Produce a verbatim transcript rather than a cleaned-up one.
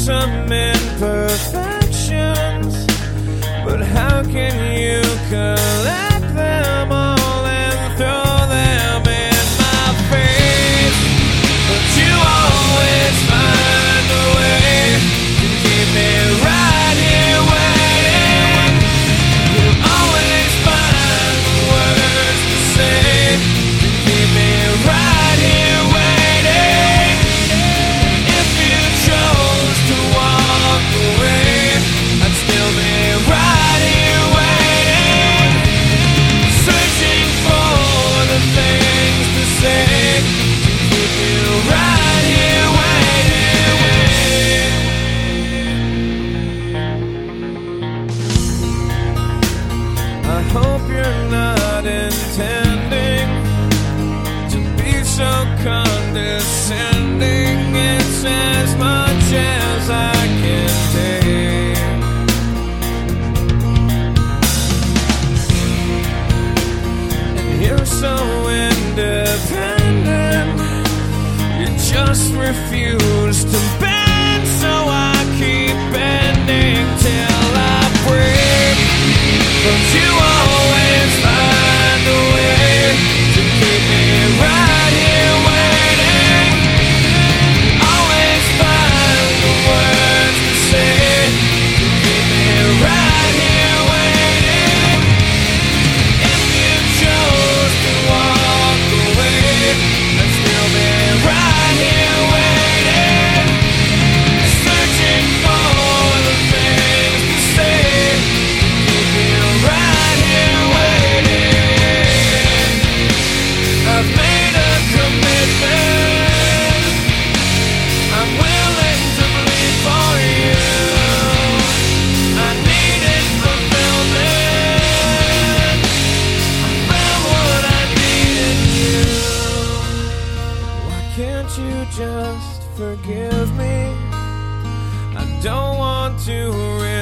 some imperfections, but how can you collect them all and throw them in my face? But you always find a way to keep me right here waiting. You always find the words to say to keep me right here waiting. If you chose to walk away, I'd still be right here waiting, searching for the things to say to keep you right here waiting. I hope you're not intending to be so condescending. It's as much as I can take. And you're so independent, you just refuse to bend, so I keep bending till I break. But you always find a way to keep me right here waiting. Always find the words to say to keep me right here waiting. If you chose to walk away, I'd still be right here waiting, searching for the things to say to keep me right here waiting. I've made a commitment, I'm willing to bleed for you. I needed fulfillment, I found what I needed in you. Why can't you just forgive me? I don't want to